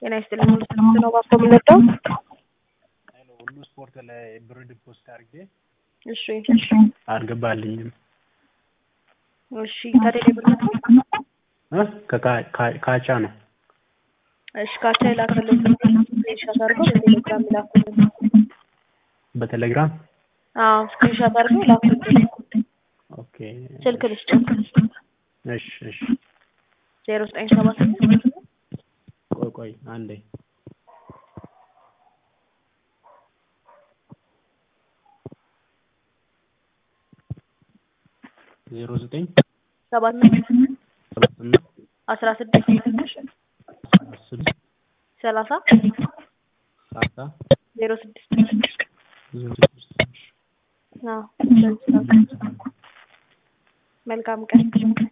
ጤና ይስጥልኝ ነው ባኮ ምንደው ሄሎ ሁሉ ስፖርት ላይ ብርድ ፖስት አድርጌ እሺ አልገባልኝም እሺ ታዲያ ብርድ ካቻ ነው እሺ ካቻ ላከልኝ ስክሪንሾት አድርገው በቴሌግራም ላኩልኝ በቴሌግራም ስክሪንሾት አድርገው ላኩልኝ ኦኬ ስልክ ልስጥ እሺ 0978 ቆይ አንዴ 09 78 16 30 06 መልካም ቀን